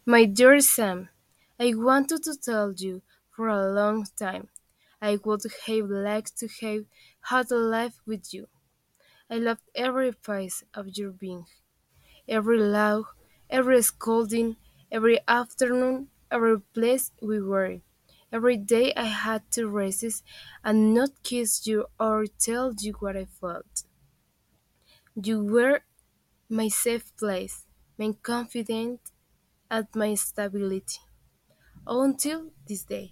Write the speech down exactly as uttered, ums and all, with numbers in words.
My dear Sam, I wanted to tell you for a long time. I would have liked to have had a life with you. I loved every phase of your being, every laugh, every scolding, every afternoon, every place we were. Every day I had to resist and not kiss you or tell you what I felt. You were my safe place, my confidant, and my stability. Until this day.